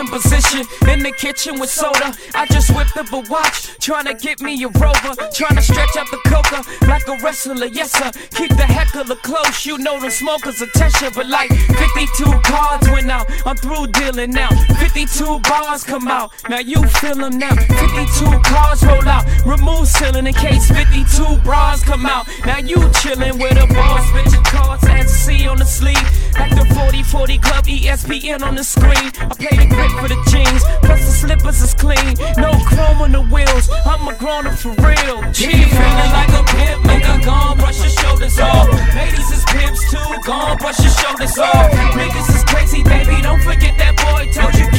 in position in the kitchen with soda. I just whipped up a watch, trying to get me a Rover, trying to stretch out the coca like a wrestler, yes sir. Keep the heckler close, you know them smokers will test you. But like 52 cards went out, I'm through dealing now. 52 bars come out, now you feel them now. 52 cars roll out, remove ceiling in case 52 bras come out. Now you chillin' with a boss, bitch, your cards as C on the sleeve. Like the 40-40 club, ESPN on the screen. I play the grip for the jeans, plus the slippers is clean. No chrome on the wheels, I'm a grown-up for real. If you feeling like a pimp, make a gon' brush your shoulders off. Ladies is pimps too, gon' brush your shoulders off. Niggas is crazy, baby, don't forget that boy told you